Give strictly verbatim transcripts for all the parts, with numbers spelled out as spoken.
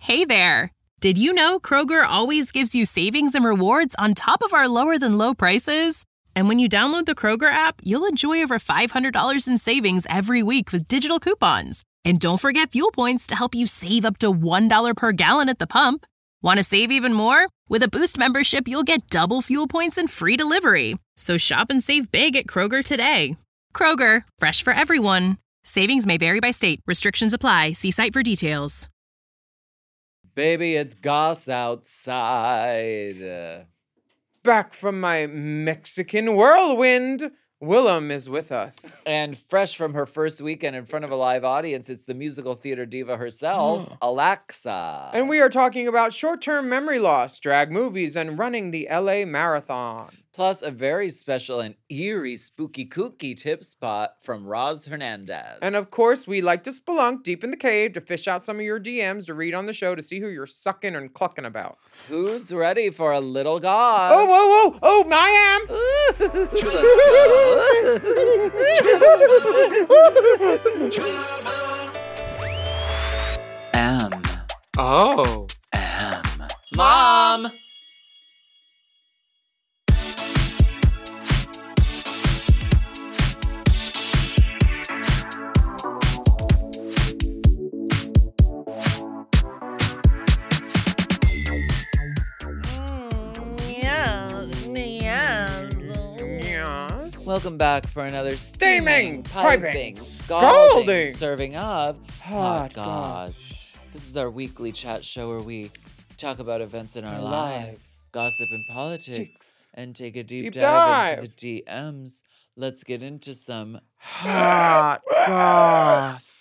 Hey there! Did you know Kroger always gives you savings and rewards on top of our lower-than-low prices? And when you download the Kroger app, you'll enjoy over five hundred dollars in savings every week with digital coupons. And don't forget fuel points to help you save up to one dollar per gallon at the pump. Want to save even more? With a Boost membership, you'll get double fuel points and free delivery. So shop and save big at Kroger today. Kroger, fresh for everyone. Savings may vary by state. Restrictions apply. See site for details. Baby, it's Goss outside. Uh, Back from my Mexican whirlwind, Willem is with us. and fresh from her first weekend in front of a live audience, it's the musical theater diva herself, Alexa. And we are talking about short-term memory loss, drag movies, and running the L A Marathon. Plus, a very special and eerie spooky kooky tip spot from Roz Hernandez. And of course, we like to spelunk deep in the cave to fish out some of your D Ms to read on the show to see who you're sucking and clucking about. Who's ready for a little Goss? Oh, whoa, whoa, oh, I am. M. Oh. M. Mom! Welcome back for another steaming, Steaming, piping, piping, scalding, scalding. serving of Hot hot goss. This is our weekly chat show where we talk about events in our Our lives, lives. gossip and politics, Ticks. and take a deep, Deep dive, into dive. the D Ms. Let's get into some. Hot goss.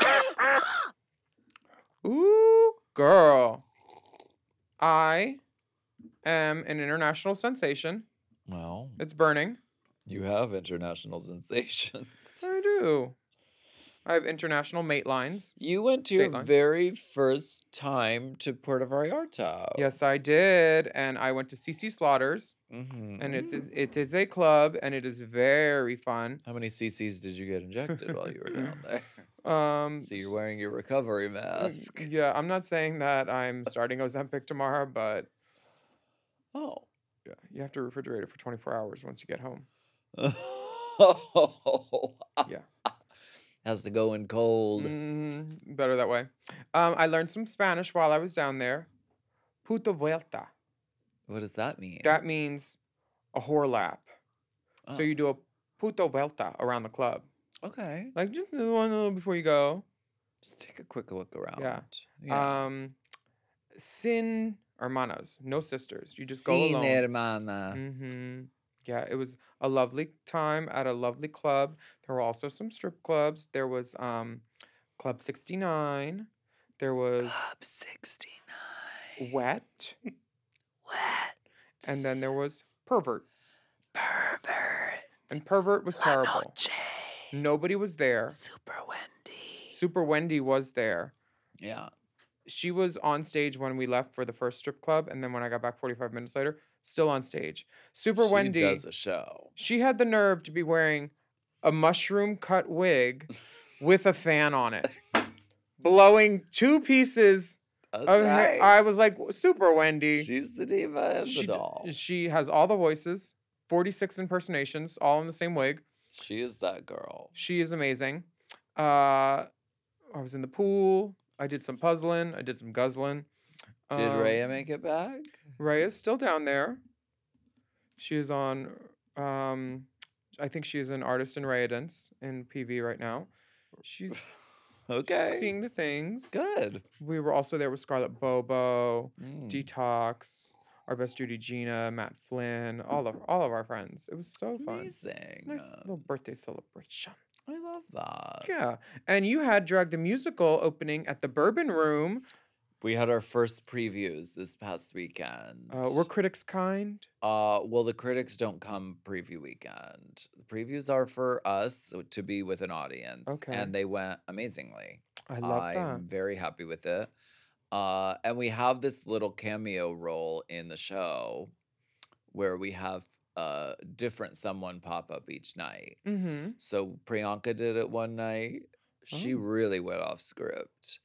Ooh, girl. I am an international sensation. Well, It's burning. you have international sensations. I do. I have international mate lines. You went to your Dateline. very first time to Puerto Vallarta. Yes, I did. And I went to C C Slaughters. Mm-hmm. And it's it is a club and it is very fun. How many C Cs did you get injected while you were down there? Um So you're wearing your recovery mask. Yeah, I'm not saying that I'm starting Ozempic tomorrow, but Oh. yeah, you have to refrigerate it for twenty-four hours once you get home. Yeah. Has to go in cold. Mm, better that way. Um, I learned some Spanish while I was down there. Puta vuelta. What does that mean? That means a whore lap. Oh, So you do a puta vuelta around the club. okay. Like just do one little before you go. Just take a quick look around. Yeah. Yeah. Um, sin hermanas, no sisters. You just go Sin alone. hermana. Mm-hmm. Yeah, it was a lovely time at a lovely club. There were also some strip clubs. There was um, Club sixty-nine. There was Club sixty-nine. Wet. Wet. And then there was Pervert. Pervert. And Pervert was La terrible. Noche. Nobody was there. Super Wendy. Super Wendy was there. Yeah. She was on stage when we left for the first strip club. And then when I got back forty-five minutes later, still on stage. Super she Wendy. does a show. She had the nerve to be wearing a mushroom cut wig with a fan on it, blowing two pieces That's of hair. right. I was like, Super Wendy. She's the diva and She the d- doll. She has all the voices, forty-six impersonations, all in the same wig. She is that girl. She is amazing. Uh, I was in the pool. I did some puzzling. I did some guzzling. Did Um, Rhea make it back? Ray is still down there. She is on, um, I think she is an artist in Rayadance in P V right now. She's Okay. seeing the things. Good. We were also there with Scarlett Bobo, Mm. Detox, our best Judy Gina, Matt Flynn, all of all of our friends. It was so fun. Amazing. Nice Uh, little birthday celebration. I love that. Yeah. And you had Drag the Musical opening at the Bourbon Room. We had our first previews this past weekend. Uh, were critics kind? Uh, well, the critics don't come preview weekend. The previews are for us to be with an audience. Okay. And they went amazingly. I love I'm that. very happy with it. Uh, and we have this little cameo role in the show where we have a different someone pop up each night. Mm-hmm. So Priyanka did it one night. She Oh. really went off script.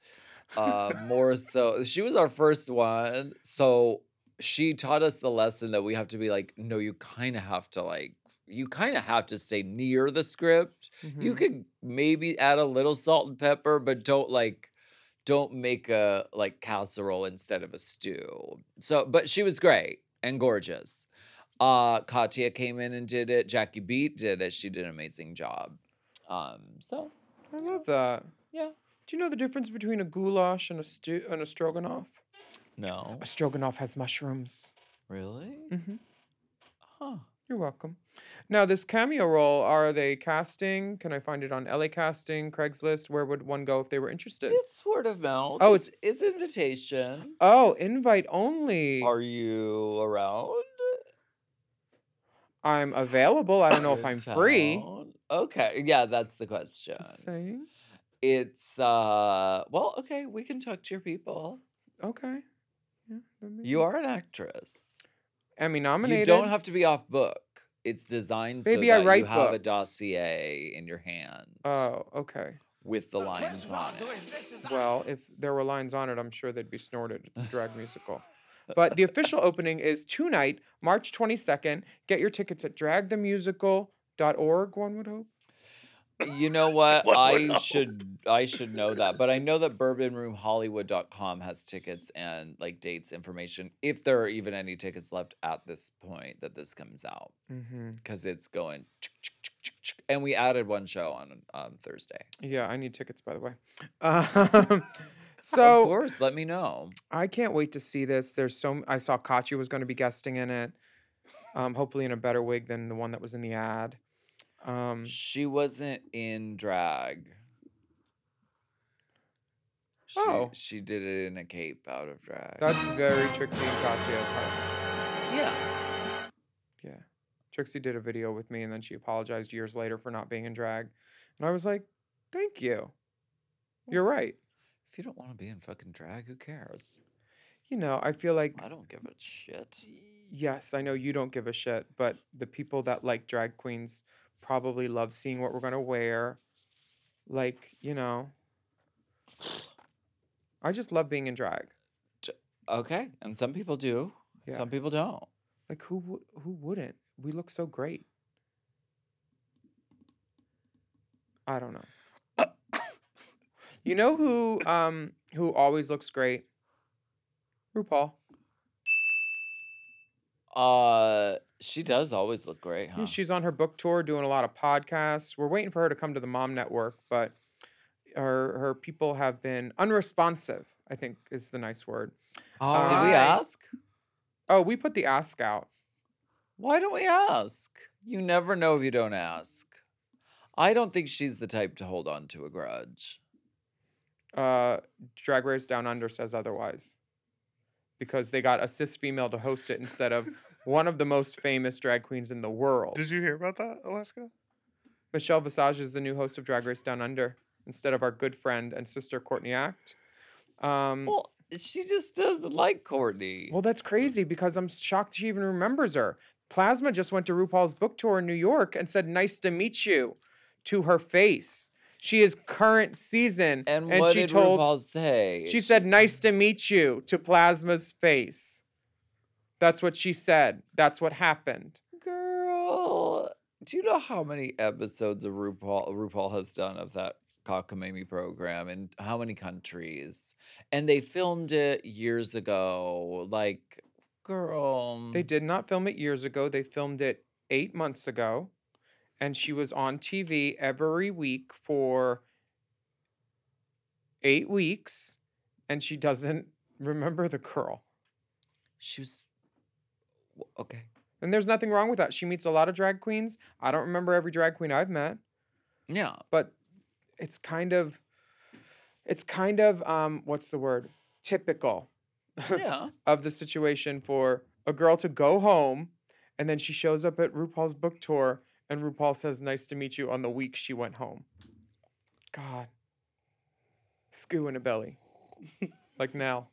Uh, more so, she was our first one. So she taught us the lesson that we have to be like, no, you kind of have to like, you kind of have to stay near the script. You Mhm. could maybe add a little salt and pepper, but don't like, don't make a like casserole instead of a stew. So, but she was great and gorgeous. Uh, Katya came in and did it. Jackie Beat did it. She did an amazing job. Um, so I love that. yeah, Do you know the difference between a goulash and a stew and a stroganoff? no, A stroganoff has mushrooms. really, Mm-hmm. huh? You're welcome. Now, this cameo role, are they casting? Can I find it on L A Casting, Craigslist? Where would one go if they were interested? It's word of mouth. Oh, it's it's invitation. Oh, invite only. Are you around? I'm available. I don't know if in I'm free. town? Okay, yeah, that's the question. Just saying. It's uh, well, okay, we can talk to your people. Okay. Yeah, let me- You are an actress. Emmy You nominated. don't have to be off book. It's designed Baby, so I that write you have a books. dossier in your hand Oh, okay. with the lines on it. Well, if there were lines on it, I'm sure they'd be snorted. It's a drag musical. But the official opening is tonight, March twenty-second. Get your tickets at drag the musical dot org, one would hope. You know what? One would I hope. should I should know that. But I know that bourbon room hollywood dot com has tickets and like dates information, if there are even any tickets left at this point that this comes out. Mm-hmm. Because it's going and we added one show on um, Thursday. so- Yeah, I need tickets, by the way. Um, so of course, let me know. I can't wait to see this. There's so I saw Katya was going to be guesting in it. Um, hopefully in a better wig than the one that was in the ad. Um, She wasn't in drag. She, Oh. she did it in a cape out of drag. that's very Trixie and Katya. type. yeah. Yeah. Trixie did a video with me and then she apologized years later for not being in drag. And I was like, thank you. You're right. If you don't want to be in fucking drag, who cares? You know, I feel like, I don't give a shit. yes, I know you don't give a shit, but the people that like drag queens probably love seeing what we're going to wear. Like, you know, I just love being in drag. Okay, and some people do. Yeah. Some people don't. Like, who wou- who wouldn't? We look so great. I don't know. You know who um who always looks great? RuPaul. Uh, she does always look great, Yeah, huh? she's on her book tour doing a lot of podcasts. We're waiting for her to come to the Mom Network, but her her people have been unresponsive, I think is the nice word. Oh, did Uh, we ask? Oh, we put the ask out. Why don't we ask? You never know if you don't ask. I don't think she's the type to hold on to a grudge. Uh, Drag Race Down Under says otherwise. Because they got a cis female to host it instead of one of the most famous drag queens in the world. Did you hear about that, Alaska? Michelle Visage is the new host of Drag Race Down Under instead of our good friend and sister Courtney Act. Um, Well, she just doesn't like Courtney. well, that's crazy because I'm shocked she even remembers her. Plasma just went to RuPaul's book tour in New York and said, "Nice to meet you," to her face. She is current season, and, and what she did told RuPaul say? she said, "Nice to meet you," to Plasma's face. That's what she said. That's what happened. Girl, do you know how many episodes of RuPaul RuPaul has done of that cockamamie program in how many countries? And they filmed it years ago. Like, girl. They did not film it years ago. They filmed it eight months ago. And she was on T V every week for eight weeks. And she doesn't remember the girl. She was w- okay. And there's nothing wrong with that. She meets a lot of drag queens. I don't remember every drag queen I've met. Yeah. But it's kind of, it's kind of, um, what's the word? Typical Yeah. of the situation for a girl to go home and then she shows up at RuPaul's book tour and RuPaul says, "Nice to meet you," on the week she went home. God. Scoo in a belly. Like now.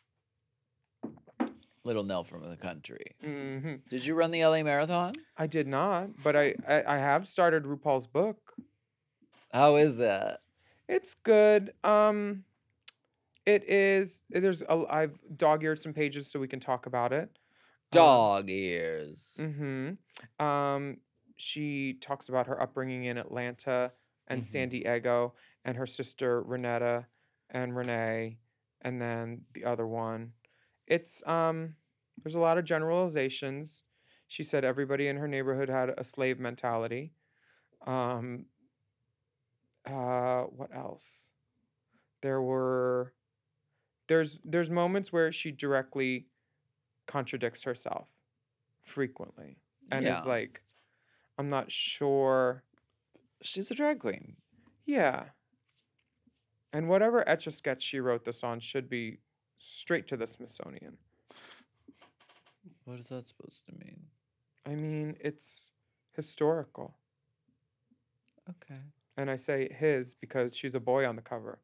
Little Nell from the country. hmm Did you run the L A Marathon? I did not, but I, I, I have started RuPaul's book. How is that? It's good. Um, It is. There's. A, I've dog-eared some pages so we can talk about it. Dog ears. Mm-hmm. Um, she talks about her upbringing in Atlanta and Mhm. San Diego, and her sister Renetta and Renee, and then the other one. It's um. There's a lot of generalizations. She said everybody in her neighborhood had a slave mentality. Um. Uh. What else? There were. There's there's moments where she directly contradicts herself frequently and Yeah. is like, I'm not sure. She's a drag queen. Yeah. And whatever Etch-a-Sketch she wrote this on should be straight to the Smithsonian. What is that supposed to mean? I mean, it's historical. Okay. And I say his because she's a boy on the cover.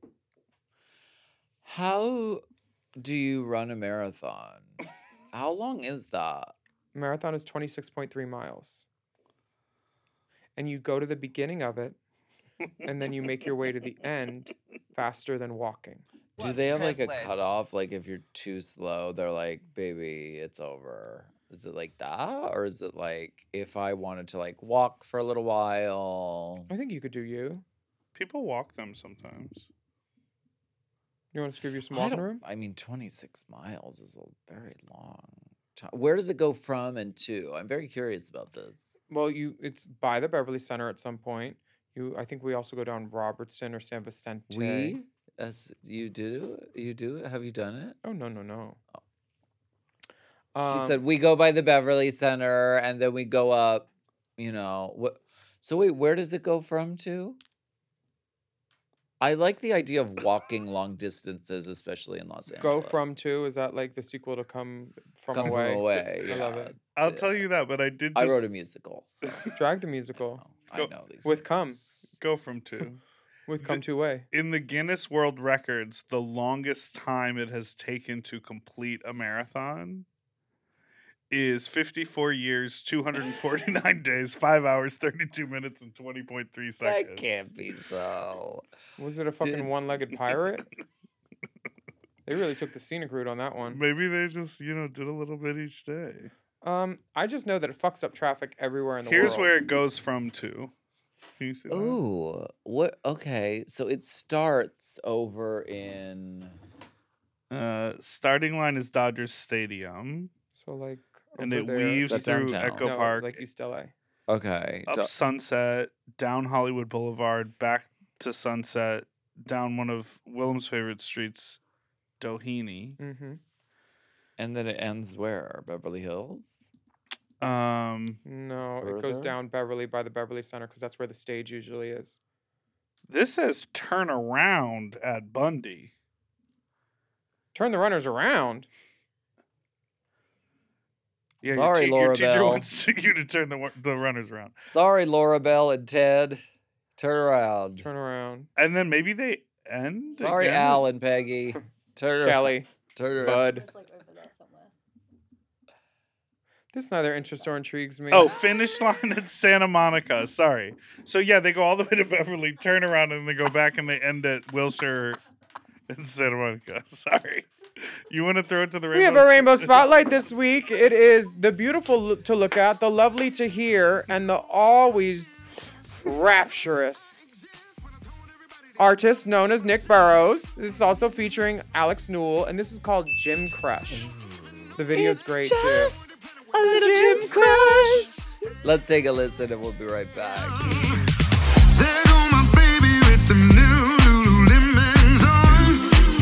How do you run a marathon? How long is that? Marathon is twenty-six point three miles. And you go to the beginning of it, and then you make your way to the end faster than walking. Do What they have like a privilege. cutoff? Like if you're too slow, they're like, baby, it's over. Is it like that? Or is it like if I wanted to like walk for a little while? I think you could do you. People walk them sometimes. You want us to give you some I, walking don't- room? I mean, twenty-six miles is a very long time. Where does it go from and to? I'm very curious about this. Well, you it's by the Beverly Center at some point. You, I think we also go down Robertson or San Vicente. We, as you do, you do it? Have you done it? Oh no no no. She Um, said we go by the Beverly Center and then we go up. You know what? So wait, where does it go from to? I like the idea of walking long distances, especially in Los Go Angeles. from to is that like the sequel to Come From Come Away? from away. I love yeah. it. I'll Yeah. tell you that, but I did I just wrote a musical. So Drag the I musical know, I Go- know these with Come things. go from two. with Come to Way. In the Guinness World Records, the longest time it has taken to complete a marathon is fifty-four years, two hundred forty-nine days, five hours, thirty-two minutes, and twenty point three seconds. That can't be so. Was it a fucking Did- one-legged pirate? They really took the scenic route on that one. Maybe they just, you know, did a little bit each day. Um, I just know that it fucks up traffic everywhere in the Here's world. where it goes from to. Can you see that? Ooh, what? Okay, so it starts over in. Uh, starting line is Dodgers Stadium, So like, and over it there- weaves That's through downtown. Echo no, Park, like East L A. Okay, up do- Sunset, down Hollywood Boulevard, back to Sunset, down one of Willem's favorite streets, Doheny. Mm-hmm. and then it ends where? Beverly Hills. Um, No, it goes Further? down Beverly by the Beverly Center because that's where the stage usually is. this says turn around at Bundy. Turn the runners around. Yeah, Sorry, your, te- Laura your teacher Bell. wants you to turn the wa- the runners around, Sorry, Laura Bell and Ted. Turn around. Turn around. and then maybe they end. Sorry, again? Al and Peggy. Turn around. Kelly, Turn around. Bud. It's like over there somewhere. This neither interests or intrigues me. Oh, finish line at Santa Monica. Sorry. So yeah, they go all the way to Beverly, turn around, and they go back and they end at Wilshire and Santa Monica. Sorry. You want to throw it to the rainbow? we have a rainbow spotlight this week. It is the beautiful lo- to look at, the lovely to hear, and the always rapturous artist known as Nick Burrows. This is also featuring Alex Newell, and this is called Gym Crush. The video's great too. A little Jim Crush. Let's take a listen and we'll be right back. There go my baby with the new Lululemons on.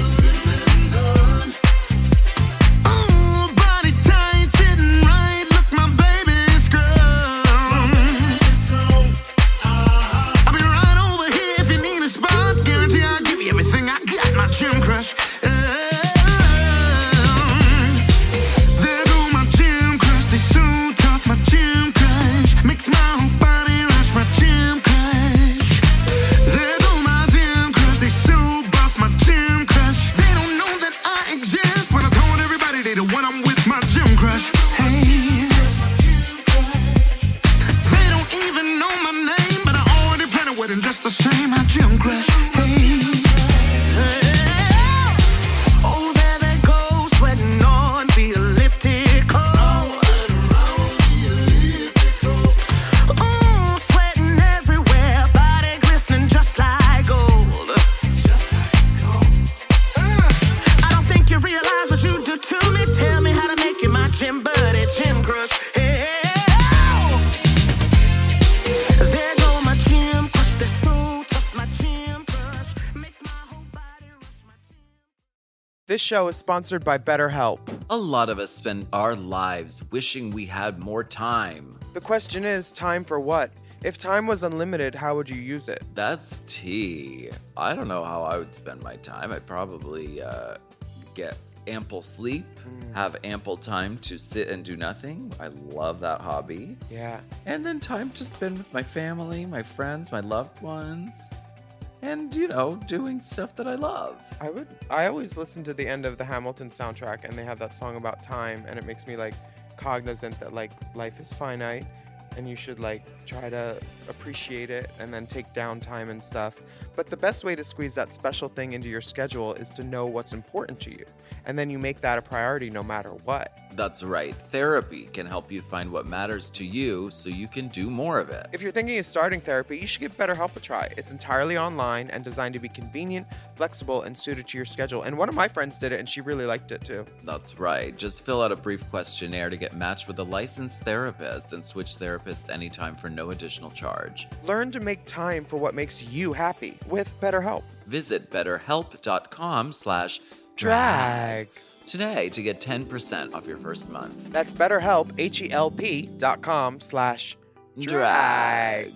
Oh, body tight, sitting right. Look, my baby's grown. I'll be right over here if you need a spot. Guarantee I'll give you everything I got. My gym crush. There go my gym crush. They so tough. My gym crush makes my whole body rush. My gym crush. There go my gym crush. They so buff. My gym crush. They don't know that I exist, but I told everybody they the one I'm with. My gym crush. Hey. They don't even know my name, but I already planned a wedding just the same. My gym crush. Hey. Hey. This show is sponsored by BetterHelp. A lot of us spend our lives wishing we had more time. The question is, time for what? If time was unlimited, how would you use it? That's tea. I don't know how I would spend my time. I'd probably uh, get ample sleep, mm. have ample time to sit and do nothing. I love that hobby. Yeah. And then time to spend with my family, my friends, my loved ones. And, you know, doing stuff that I love. I would. I always listen to the end of the Hamilton soundtrack, and they have that song about time, and it makes me like cognizant that like life is finite, and you should like try to appreciate it and then take downtime and stuff. But the best way to squeeze that special thing into your schedule is to know what's important to you, and then you make that a priority no matter what. That's right. Therapy can help you find what matters to you so you can do more of it. If you're thinking of starting therapy, you should give BetterHelp a try. It's entirely online and designed to be convenient, flexible, and suited to your schedule. And one of my friends did it, and she really liked it too. That's right. Just fill out a brief questionnaire to get matched with a licensed therapist and switch therapists anytime for no additional charge. Learn to make time for what makes you happy with BetterHelp. Visit betterhelp.com slash drag today to get ten percent off your first month. That's BetterHelp, H-E-L-P dot com slash drag.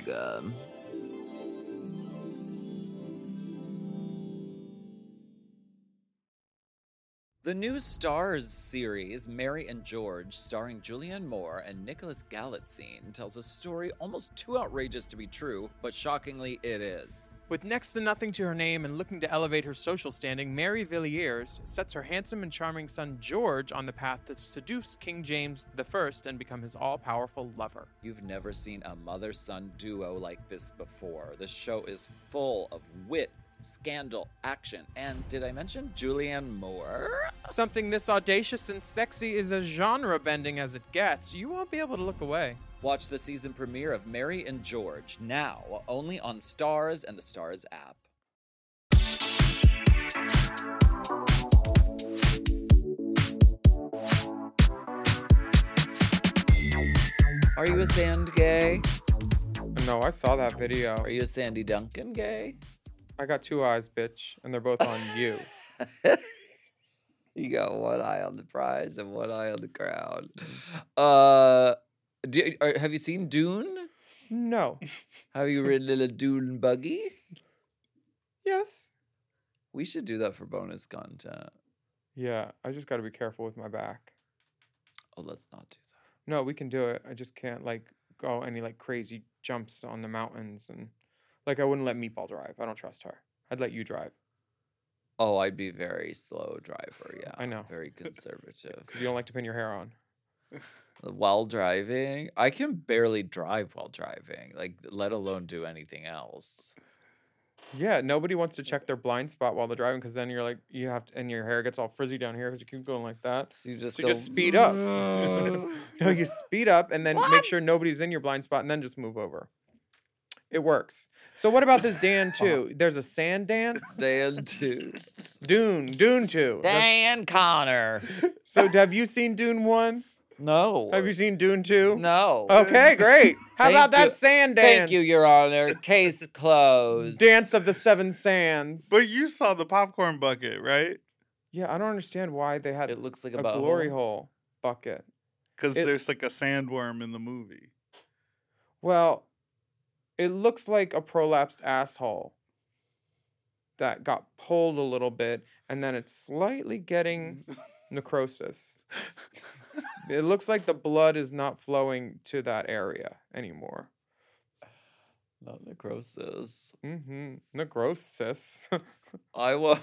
The new Stars series, Mary and George, starring Julianne Moore and Nicholas Galitzine, tells a story almost too outrageous to be true, but shockingly it is. With next to nothing to her name and looking to elevate her social standing, Mary Villiers sets her handsome and charming son George on the path to seduce King James the First and become his all-powerful lover. You've never seen a mother-son duo like this before. The show is full of wit, scandal, action, and did I mention Julianne Moore? Something this audacious and sexy is as genre-bending as it gets. You won't be able to look away. Watch the season premiere of Mary and George now, only on Stars and the Stars app. Are you a sand gay? No, I saw that video. Are you a Sandy Duncan gay? I got two eyes, bitch, and they're both on you. You got one eye on the prize and one eye on the crown. Uh, do, are, have you seen Dune? No. Have you ridden in a Dune buggy? Yes. We should do that for bonus content. Yeah, I just got to be careful with my back. Oh, let's not do that. No, we can do it. I just can't like go any like crazy jumps on the mountains and. Like, I wouldn't let Meatball drive. I don't trust her. I'd let you drive. Oh, I'd be very slow driver, yeah. I know. Very conservative. Because you don't like to pin your hair on. While driving? I can barely drive while driving, like, let alone do anything else. Yeah, nobody wants to check their blind spot while they're driving because then you're like, you have to, and your hair gets all frizzy down here because you keep going like that. So you just, so go, you just speed up. No, you speed up and then what? Make sure nobody's in your blind spot and then just move over. It works. So what about this Dan two? There's a sand dance? Dan two. Dune. Dune two. Dan That's... Connor. So have you seen Dune one? No. Have you seen Dune two? No. Okay, great. How about that you. sand dance? Thank you, Your Honor. Case closed. Dance of the Seven Sands. But you saw the popcorn bucket, right? Yeah, I don't understand why they had it looks like a, a glory hole bucket. Because there's like a sandworm in the movie. Well... It looks like a prolapsed asshole that got pulled a little bit, and then it's slightly getting necrosis. It looks like the blood is not flowing to that area anymore. Not necrosis. Mm-hmm. Necrosis. I wa-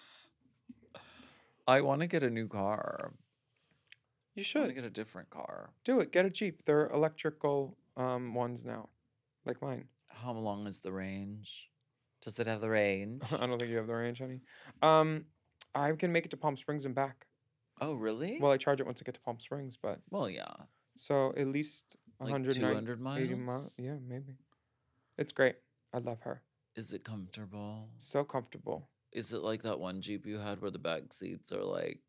I want to get a new car. You should. I want to get a different car. Do it. Get a Jeep. They're electrical um, ones now. Like mine. How long is the range? Does it have the range? I don't think you have the range, honey. Um, I can make it to Palm Springs and back. Oh, really? Well, I charge it once I get to Palm Springs, but... Well, yeah. So at least one hundred like two hundred miles? eighty miles? Yeah, maybe. It's great. I love her. Is it comfortable? So comfortable. Is it like that one Jeep you had where the back seats are like...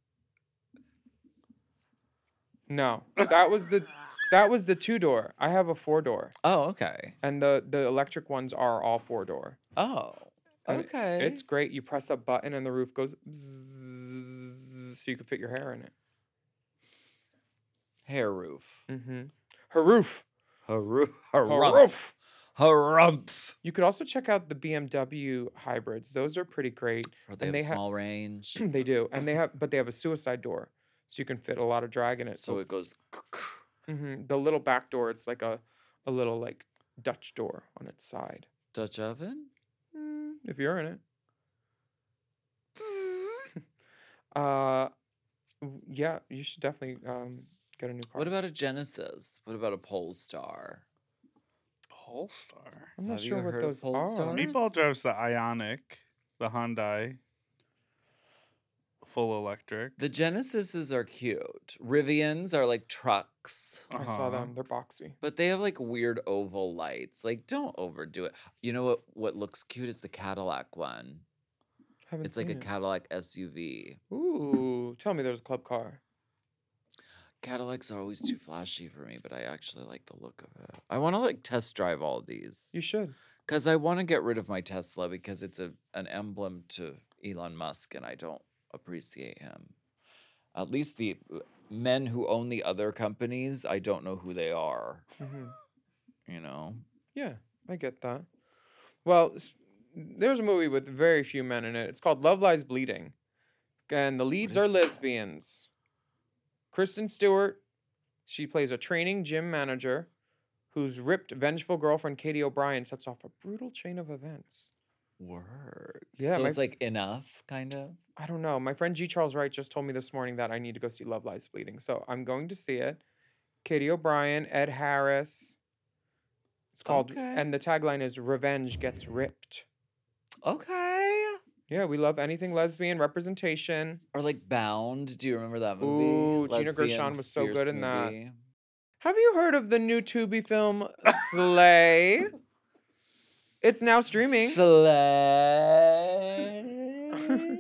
No. That was the... That was the two-door. I have a four-door. Oh, okay. And the, the electric ones are all four-door. Oh, okay. It, it's great. You press a button and the roof goes... Bzzz. so you could fit your hair in it. Hair roof. Mm-hmm. Haroof. Haroof. Haroof. Harumph. You could also check out the B M W hybrids. Those are pretty great. Or they And have they a ha- small range. They do, and they have, but they have a suicide door, so you can fit a lot of drag in it. So it goes. Mhm. The little back door, it's like a, a little like Dutch door on its side. Dutch oven? Mm, if you're in it. uh, w- yeah, you should definitely um get a new car. What about a Genesis? What about a Polestar? Polestar. I'm not Have you sure what heard of those Polestar? are. Meatball drives the Ionic, the Hyundai, full electric. The Genesises are cute. Rivians are like trucks, I saw Uh-huh. them. They're boxy. but they have like weird oval lights. Like, don't overdo it. You know what? What looks cute is the Cadillac one. Haven't It's like a seen it. Cadillac S U V. Ooh, tell me there's a club car. Cadillacs are always too flashy for me, but I actually like the look of it. I want to like test drive all of these You should. because I want to get rid of my Tesla because it's a an emblem to Elon Musk, and I don't appreciate him. At least the uh, men who own the other companies, I don't know who they are. hmm You know, Yeah, I get that. Well, s- there's a movie with very few men in it. It's called Love Lies Bleeding, and the leads are is that? lesbians. Kristen Stewart, she plays a training gym manager whose ripped, vengeful girlfriend Katie O'Brien sets off a brutal chain of events. work. Yeah, so my- it's like enough, kind of. I don't know. My friend G. Charles Wright just told me this morning that I need to go see Love Lies Bleeding, so I'm going to see it. Katie O'Brien, Ed Harris. It's called, Okay. and the tagline is "Revenge Gets Ripped." Okay. Yeah, we love anything lesbian representation. Or like Bound. Do you remember that movie? Ooh, Gina Lesbian, Gershon was so fierce good in that. movie. Have you heard of the new Tubi film Slay? It's now streaming. Slay.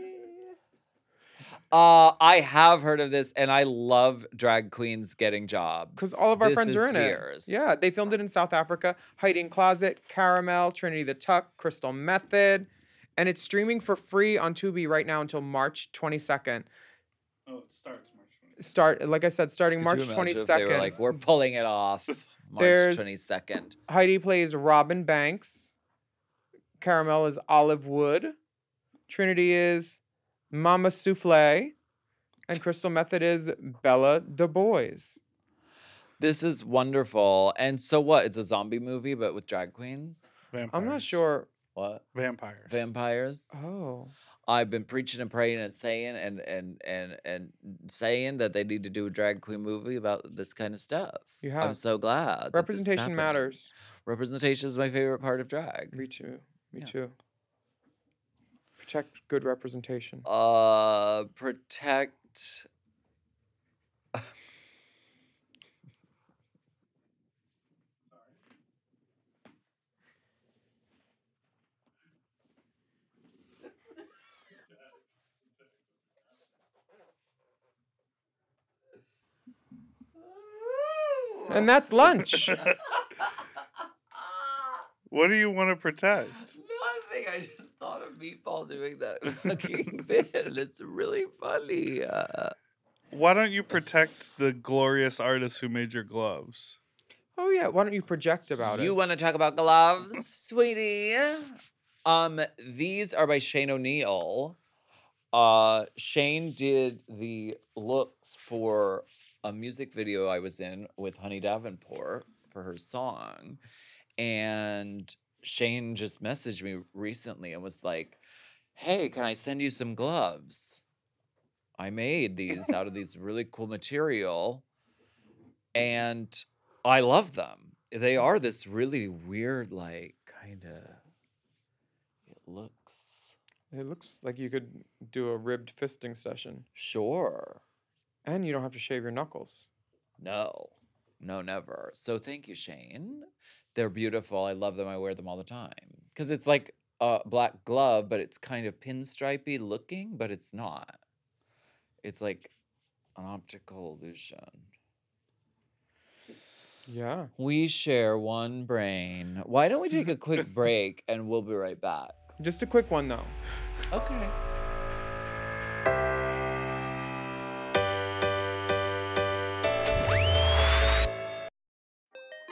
uh, I have heard of this, and I love drag queens getting jobs. Because all of our This friends are is in fierce. it. Yeah, they filmed it in South Africa. Hiding Closet, Caramel, Trinity the Tuck, Crystal Method. And it's streaming for free on Tubi right now until March twenty-second. Oh, it starts March twentieth. Start, like I said, starting Could March you imagine if they were twenty-second. like, we're pulling it off. March There's- twenty-second. Heidi plays Robin Banks. Caramel is Olive Wood. Trinity is Mama Souffle. And Crystal Method is Bella Du Bois. This is wonderful. And so what? It's a zombie movie, but with drag queens? Vampires. I'm not sure. What? Vampires. Vampires? Oh. I've been preaching and praying and saying and and and and saying that they need to do a drag queen movie about this kind of stuff. You I'm have. so glad. that this is Representation happening. matters. Representation is my favorite part of drag. Me too. Me Yeah. too. Protect good representation. Uh, protect. And that's lunch. What do you want to protect? Nothing. I just thought of Meatball doing that fucking bit. It's really funny. Uh, Why don't you protect the glorious artist who made your gloves? Oh yeah, why don't you project about you it? want to talk about gloves, sweetie? Um, these are by Shane O'Neill. Uh, Shane did the looks for a music video I was in with Honey Davenport for her song. And Shane just messaged me recently and was like, hey, can I send you some gloves? I made these out of these really cool material. And I love them. They are this really weird, like, kind of, it looks, It looks like you could do a ribbed fisting session. sure. And you don't have to shave your knuckles. No, no, never. So thank you, Shane. They're beautiful. I love them. I wear them all the time. Because it's like a black glove, but it's kind of pinstripey looking, but it's not. It's like an optical illusion. Yeah. We share one brain. Why don't we take a quick break and we'll be right back? Just a quick one though. Okay.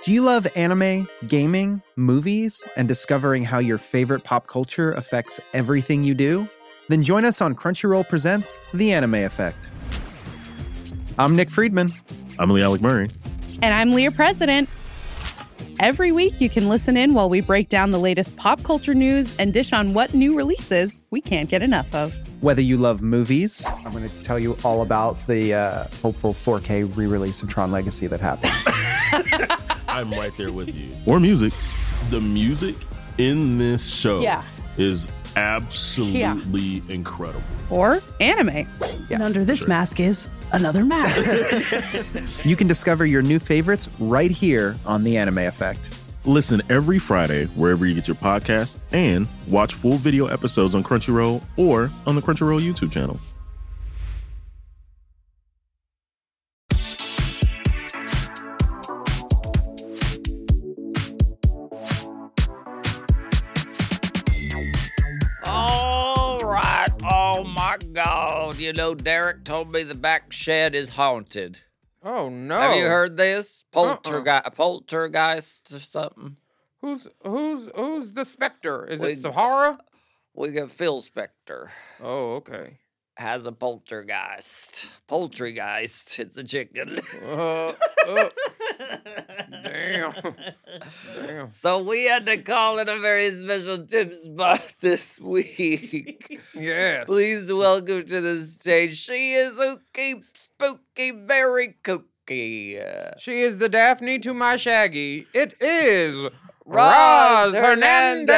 Do you love anime, gaming, movies, and discovering how your favorite pop culture affects everything you do? Then join us on Crunchyroll Presents The Anime Effect. I'm Nick Friedman. I'm Lee Alec Murray. And I'm Leah President. Every week, you can listen in while we break down the latest pop culture news and dish on what new releases we can't get enough of. Whether you love movies, I'm going to tell you all about the uh, hopeful four K re-release of Tron Legacy that happens. I'm right there with you. Or music. The music in this show Yeah. is absolutely Yeah. incredible. Or anime. And under this sure. mask is another mask. You can discover your new favorites right here on The Anime Effect. Listen every Friday wherever you get your podcasts and watch full video episodes on Crunchyroll or on the Crunchyroll YouTube channel. All right. Oh my God. You know, Derek told me the back shed is haunted. Oh no! Have you heard this? Uh-uh. Poltergeist, poltergeist or something? Who's who's who's the specter? Is We- it Sahara? We got Phil Spector. Oh, okay. Has a poltergeist. Poultrygeist. It's a chicken. Uh, uh, damn. Damn. So we had to call in a very special tip spot this week. Yes. Please welcome to the stage. She is ooky, spooky, very kooky. Uh, She is the Daphne to my Shaggy. It is Roz Roz Hernandez.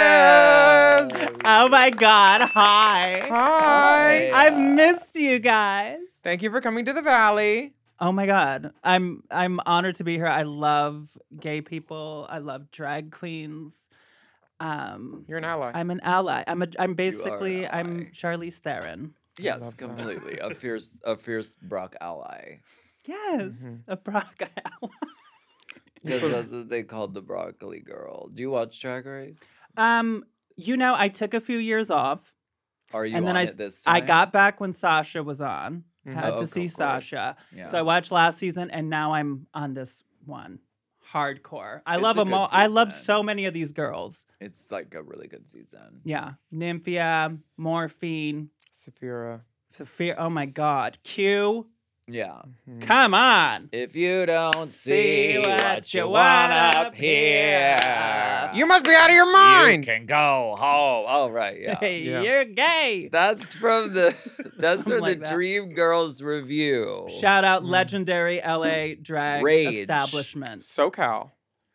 Oh my God. Hi. Hi. I've missed you guys. Thank you for coming to the Valley. Oh my God. I'm I'm honored to be here. I love gay people. I love drag queens. Um You're an ally. I'm an ally. I'm a I'm an basically I'm ally. Charlize Theron. yes, love that. completely. A fierce, a fierce Brock ally. Yes. A Brock ally. Because that's what they called the broccoli girl. Do you watch Drag Race? Um, you know, I took a few years off. Are you and then on I, it this time? I got back when Sasha was on. Mhm. Had Oh, to of see course. Sasha. Yeah. So I watched last season, and now I'm on this one. Hardcore. I It's love a them good all. I love season. so many of these girls. It's like a really good season. Yeah. Nymphia, Morphine, Saphira. Sophia. Oh my God. Q. Yeah. Come on. If you don't See see what what you you want want up up here, You must be out of your you mind. can go home. Oh, right. Yeah. Hey, Yeah. you're gay. That's from the that's Something from like the that. Dream Girls review. Shout out legendary L A drag Rage. establishment. SoCal.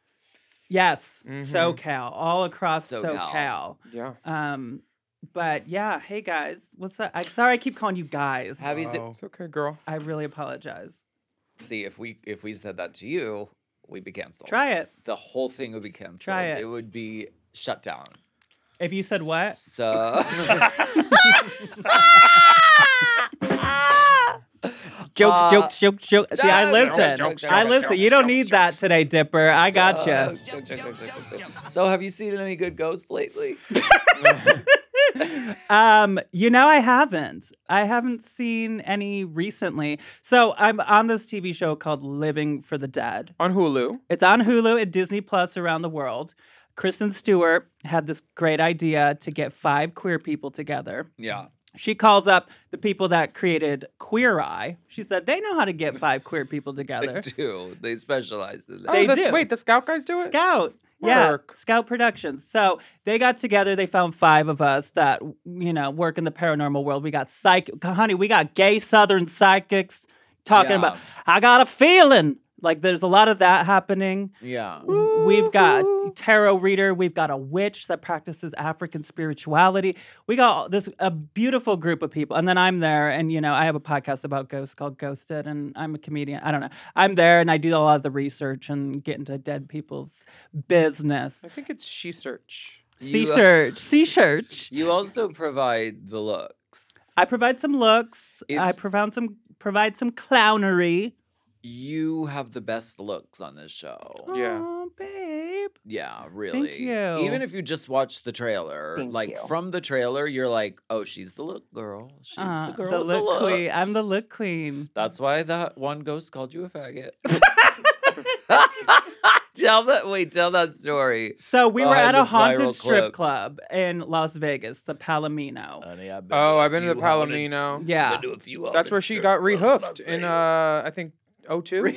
Yes, Mhm. SoCal, all across SoCal. SoCal. Yeah. Um, but yeah, hey guys, what's up? I'm sorry I keep calling you guys. Have you se- It's okay, girl. I really apologize. see if we if we said that to you, we'd be canceled. Try it. The whole thing would be canceled. Try it. It would be shut down. If you said what? So Jokes, Uh, jokes, jokes, jokes. See, I jokes, listen. jokes, I jokes, listen. jokes, You don't jokes, need that today, Dipper. I gotcha. Uh, joke, joke, joke, joke, joke. So have you seen any good ghosts lately? Um, you know, I haven't. I haven't seen any recently. So I'm on this T V show called Living for the Dead. On Hulu. It's on Hulu and Disney Plus around the world. Kristen Stewart had this great idea to get five queer people together. Yeah. She calls up the people that created Queer Eye. She said they know how to get five queer people They together. do. They specialize in that. Oh, They the, do. Wait, the Scout guys do it? Scout. Yeah, Work. Scout Productions. So they got together. They found five of us that, you know, work in the paranormal world. We got psych, honey, we got gay Southern psychics talking Yeah. about, I got a feeling. Like there's a lot of that happening. Yeah. We've got tarot reader. We've got a witch that practices African spirituality. We got this a beautiful group of people, and then I'm there, and you know I have a podcast about ghosts called Ghosted, and I'm a comedian. I don't know. I'm there, and I do a lot of the research and get into dead people's business. I think it's She Search. Sea You, uh, search, sea search. You also provide the looks. I provide some looks. If- I provide some provide some clownery. You have the best looks on this show. Yeah. Oh, babe. Yeah, really. you. Even if you just watch the trailer, Thank like you. from the trailer, you're like, oh, she's the look girl. She's Uh, the girl the with look the look. queen. I'm the look queen. That's why that one ghost called you a faggot. Tell that. Wait, tell that story. So we were Behind at a this haunted viral strip clip. club in Las Vegas, the Palomino. Honey, I've Oh, to a I've been to the few haunted- Palomino. Yeah. Been to a few That's haunted where she strip got clubs in Las rehoofed in, Vegas. uh, I think, oh two.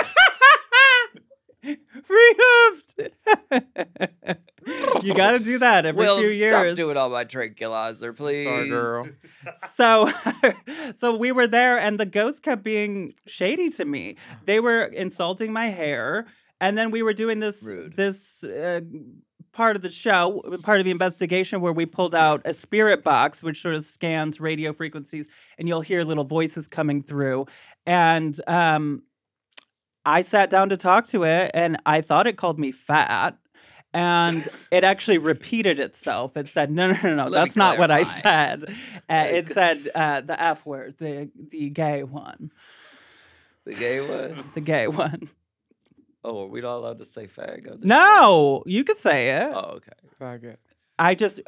Rehoofed. You got to do that every Will, few stop years. doing all my tranquilizer, please. Sorry, girl. So, so we were there, and the ghosts kept being shady to me. They were insulting my hair, and then we were doing this Rude. this uh, part of the show, part of the investigation, where we pulled out a spirit box, which sort of scans radio frequencies, and you'll hear little voices coming through. And um, I sat down to talk to it, and I thought it called me fat. And it actually repeated itself. It said, no, no, no, no, Let me that's not what I clarify. said. Uh, it said uh, the F word, the the gay one, The gay one? the gay one. Oh, are we not allowed to say fag? on this No, you could say it. show? Oh, okay. Faggot. I just.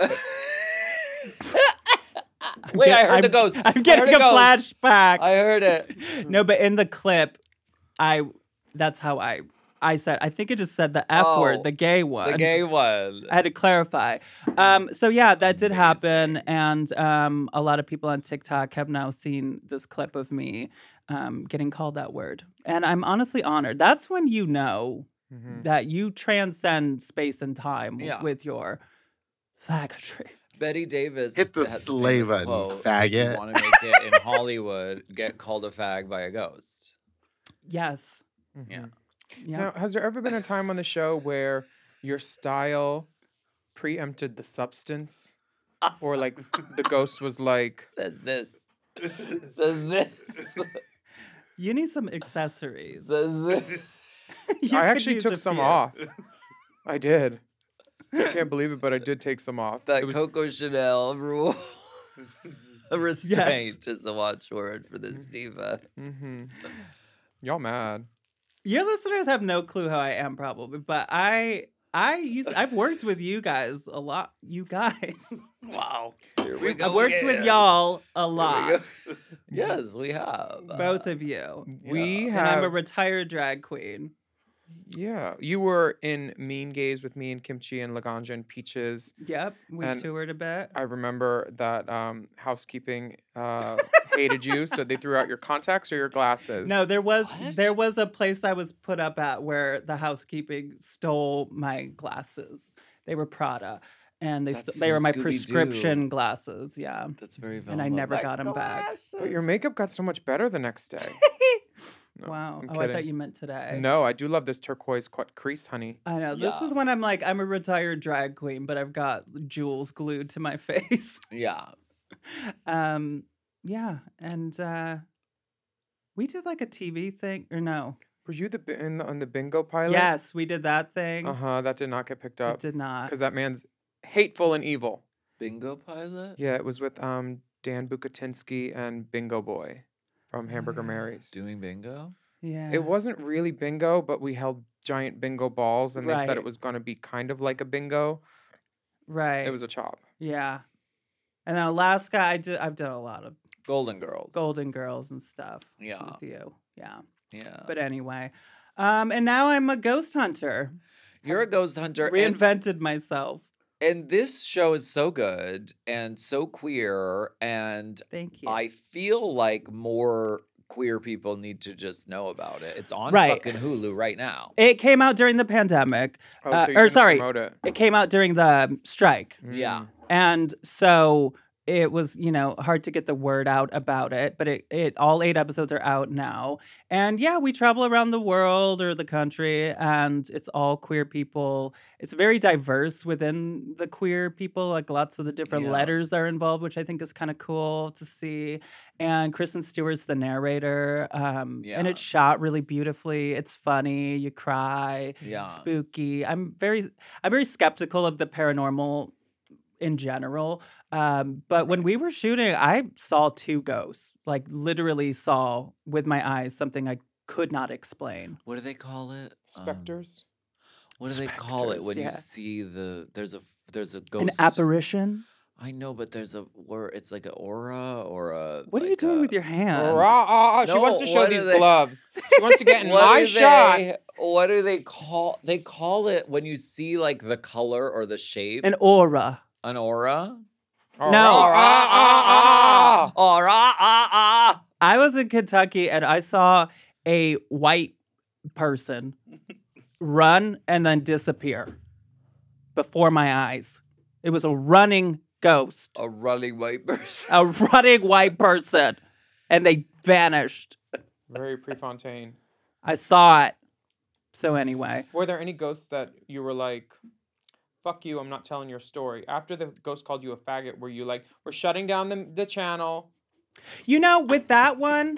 Wait, I heard I'm, the ghost. I'm I heard getting a a ghost. flashback. I heard it. No, but in the clip, I that's how I I said. I think it just said the F Oh, word, the gay one. The gay one. I had to clarify. Um, so yeah, that did happen, and um, a lot of people on TikTok have now seen this clip of me um, getting called that word, and I'm honestly honored. That's when you know Mhm. that you transcend space and time w- Yeah. with your faggotry. Betty Davis Hit the has slay famous button, quote, faggot. If you want to make it in Hollywood, get called a fag by a ghost. Yes. Yeah. Yeah. Now, has there ever been a time on the show where your style preempted the substance? Or like the ghost was like, Says this. Says this. You need some accessories. Says this. You I could actually use took a some few. off. I did. I can't believe it, but I did take some off. That It was- Coco Chanel rule. A restraint is the watchword for this diva. Mhm. Y'all mad. Your listeners have no clue how I am, probably, but I I used I've worked with you guys a lot. You guys, Wow. Here we go. I've worked with again. y'all a Here we lot, go. Yes, we have. both of you. We And have. I'm a retired drag queen. Yeah, you were in Mean Gays with me and Kimchi and Laganja and Peaches. Yep, we And toured a bit. I remember that um, housekeeping uh, hated you, so they threw out your contacts or your glasses. No, there was What? there was a place I was put up at where the housekeeping stole my glasses. They were Prada, and they That's st- they so were my Scooby-Doo. prescription glasses. Yeah, That's very and vulnerable. I never My got them back. glasses. But your makeup got so much better the next day. No, Wow. I'm Oh, I thought kidding. you meant today. No, I do love this turquoise qu- crease, honey. I know. This Yeah. is when I'm like, I'm a retired drag queen, but I've got jewels glued to my face. Yeah. um, yeah. And uh, we did like a T V thing, or no? Were you the bi- in the, on the bingo pilot? Yes, we did that thing. Uh huh. That did not get picked It up did not. because that man's hateful and evil. Bingo pilot? Yeah, it was with um Dan Bukatinsky and Bingo Boy from Hamburger yeah. Mary's. Doing bingo? Yeah. It wasn't really bingo, but we held giant bingo balls, and they said Right. it was going to be kind of like a bingo. right. It was a chop. Yeah. And then Alaska, I did. I've done a lot of Golden Girls. Golden Girls and stuff Yeah. with you. Yeah. Yeah. But anyway, um, and now I'm a ghost hunter. You're a ghost hunter. and- Reinvented myself. And this show is so good and so queer. And Thank you. I feel like more queer people need to just know about it. It's on Right. fucking Hulu right now. It came out during the pandemic. Oh, Uh, so you or didn't sorry, promote it. it came out during the strike. Yeah. And so it was, you know, hard to get the word out about it, but it, it all eight episodes are out now. And yeah, we travel around the world or the country, and it's all queer people. It's very diverse within the queer people. Like lots of the different Yeah. letters are involved, which I think is kind of cool to see. And Kristen Stewart's the narrator, um, and Yeah. it's shot really beautifully. It's funny, you cry, Yeah. spooky. I'm very, I'm very skeptical of the paranormal in general. Um, but when we were shooting, I saw two ghosts, like literally saw with my eyes something I could not explain. What do they call it? Um, Specters. what do they call it Specters, when yeah. you see the there's a there's a ghost An apparition? I know, but there's a word. It's like an aura or a. What are you like doing a- with your hands? Hurrah, ah, ah, she wants No, to show what these are they- gloves. She wants to get in What my do shot. they- what do they call? They call it when you see like the color or the shape. An aura. An aura. No. Aura, ah, ah, aura, ah, ah. I was in Kentucky and I saw a white person run and then disappear before my eyes. It was a running ghost. A running white person. A running white person. And they vanished. Very Prefontaine. I saw it. So anyway. Were there any ghosts that you were like, fuck you, I'm not telling your story? After the ghost called you a faggot, were you like, we're shutting down the, the channel? You know, with that one,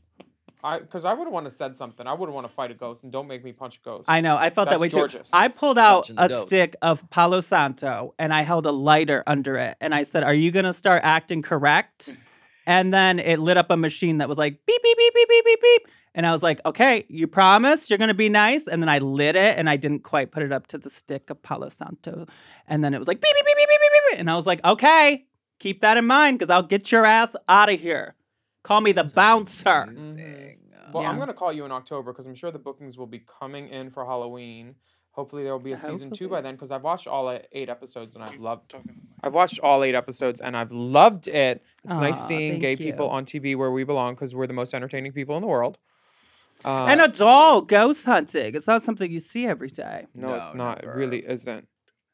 I Because I would have want to said something. I would have want to fight a ghost, and don't make me punch a ghost. I know, I felt That's that way gorgeous. too. I pulled out Punching the a dose. stick of Palo Santo and I held a lighter under it. And I said, are you going to start acting correct? And then it lit up a machine that was like, beep, beep, beep, beep, beep, beep, beep. And I was like, okay, you promise you're going to be nice? And then I lit it and I didn't quite put it up to the stick of Palo Santo. And then it was like, beep, beep, beep, beep, beep, beep, beep. And I was like, okay, keep that in mind because I'll get your ass out of here. Call me the bouncer. Amazing. Well, I'm Yeah. going to call you in October because I'm sure the bookings will be coming in for Halloween. Hopefully there will be a season two Hopefully. by then because I've watched all eight- eight episodes and I've loved I've watched all eight episodes and I've loved it. It's nice Aw, seeing thank gay you. people on T V where we belong because we're the most entertaining people in the world. Uh, And a doll ghost hunting. It's not something you see every day. no, No, it's not. never. It really isn't.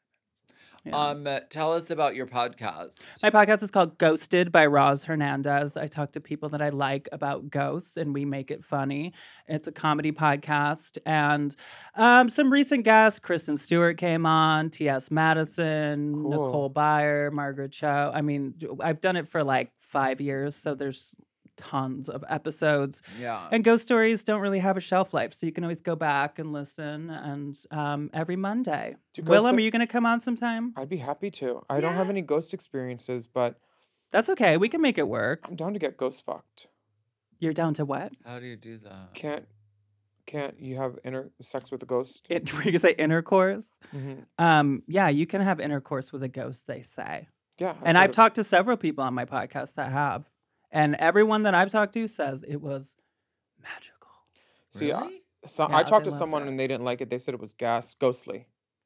Yeah. Um, uh, tell us about your podcast. My podcast is called Ghosted by Roz Hernandez. I talk to people that I like about ghosts and we make it funny. It's a comedy podcast. And um, some recent guests, Kristen Stewart came on, T S Madison, Cool. Nicole Byer, Margaret Cho. I mean, I've done it for like five years, so there's tons of episodes. Yeah. And ghost stories don't really have a shelf life, so you can always go back and listen. And um, every Monday. Do ghosts Willem, have- are you going to come on sometime? I'd be happy to. I don't have Yeah. any ghost experiences, but That's okay. We can make it work. I'm down to get ghost fucked. You're down to what? How do you do that? Can't can't you have inter sex with a ghost? It, were you gonna say intercourse? Mhm. Um, yeah, you can have intercourse with a ghost, they say. Yeah. And heard I've of- talked to several people on my podcast that have. And everyone that I've talked to says it was magical. See, I- Really? So Yeah, I talked they to loved someone it. and they didn't like it. They said it was gas, ghostly.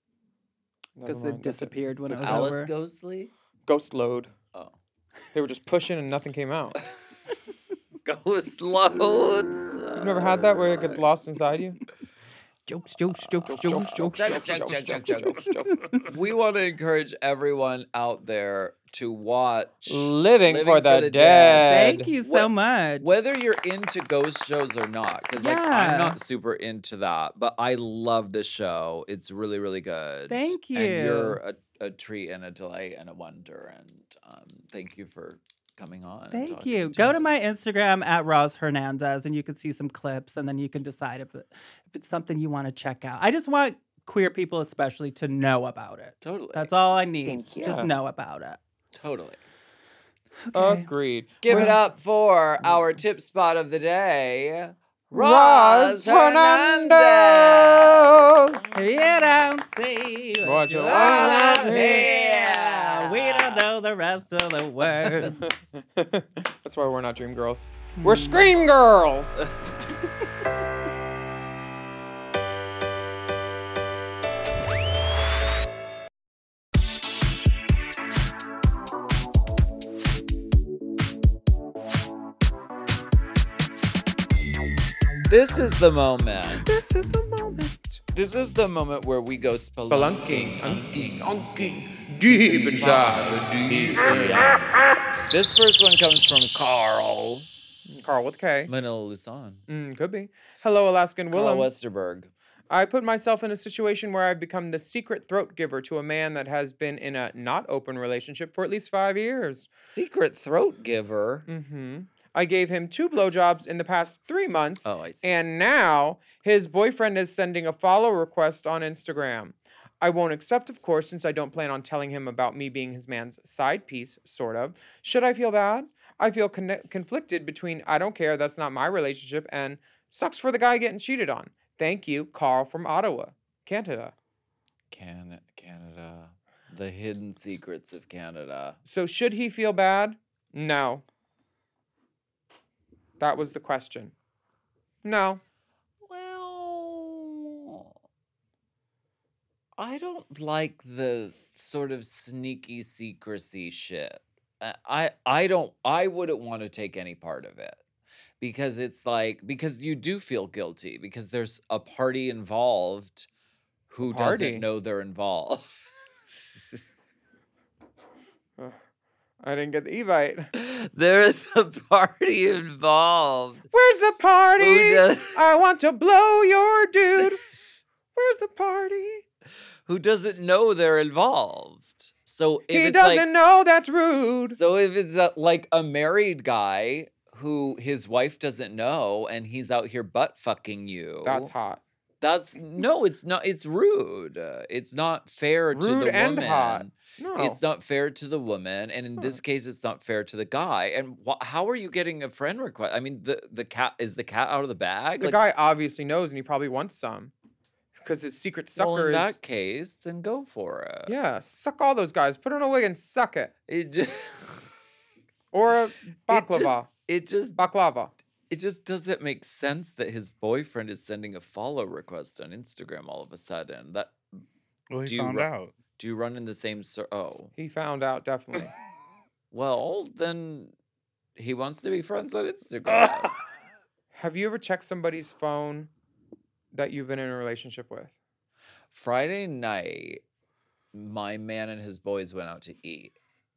Never Because mind, it that's disappeared when it was Alice over. Ghostly? Ghost load. Oh. They were just pushing and nothing came out. Ghost loads. You've never had that where it gets lost inside you? Jokes, jokes, jokes, jokes, jokes. Joke, joke, joke, joke, joke. We want to encourage everyone out there to watch Living, Living for, the for the dead. Dead. Thank you so What- much. whether you're into ghost shows or not, because like Yeah. I'm not super into that, but I love this show. It's really, really good. Thank And you're you. a, a treat and a delight and a wonder. And um, thank you for coming on. and Thank talking you. to Go to us. my Instagram at Roz Hernandez and you can see some clips and then you can decide if it, if it's something you want to check out. I just want queer people especially to know about it. Totally. That's all I need. Thank you. Just know about it. Totally. Okay. Agreed. Give it Well, up for our tip spot of the day, Roz Roz Hernandez. Hernandez. You don't see what, What you you wanna wanna hear. We don't know the rest of the words. That's why we're not dream girls. We're scream girls. This is the moment. This is the moment. This is the moment where we go spelunking. Spelunking, unking, unking, deep inside these D Ms. This first one comes from Carl Carl with K. Manila Luzon. Mm, could be. Hello, Alaskan Carl Willem. Westerberg. I put myself in a situation where I've become the secret throat giver to a man that has been in a not open relationship for at least five years. Secret throat giver. Mm-hmm. I gave him two blowjobs in the past three months. Oh, I see. And now his boyfriend is sending a follow request on Instagram. I won't accept, of course, since I don't plan on telling him about me being his man's side piece, sort of. Should I feel bad? I feel con- conflicted between I don't care, that's not my relationship, and sucks for the guy getting cheated on. Thank you, Carl from Ottawa, Canada. Can- Canada. The hidden secrets of Canada. So should he feel bad? No. That was the question. No. Well, I don't like the sort of sneaky secrecy shit. I I I don't I wouldn't want to take any part of it. Because it's like because you do feel guilty because there's a party involved who party? doesn't know they're involved. Uh, I didn't get the Evite. There is a party involved. Where's the party? Who does- I want to blow your dude. Where's the party? Who doesn't know they're involved. So if He it's doesn't like, know that's rude. So if it's a, like a married guy who his wife doesn't know and he's out here butt fucking you. That's hot. That's no, it's not. It's rude. Uh, It's not fair to Rude the and woman. hot. No. It's not fair to the woman, and in this case, it's not fair to the guy. And wh- how are you getting a friend request? I mean, the the cat is the cat out of the bag. The Like, guy obviously knows and he probably wants some. Because his secret sucker well, in is. that case, then go for it. Yeah, suck all those guys. Put on a wig and suck it. It just, Or a it baklava. just, it just Baklava. it just doesn't make sense that his boyfriend is sending a follow request on Instagram all of a sudden. That Well, he do you found ru- out. Do you run in the same cir- oh. He found out, definitely. Well, then he wants to be friends on Instagram. Have you ever checked somebody's phone that you've been in a relationship with? Friday night, my man and his boys went out to eat.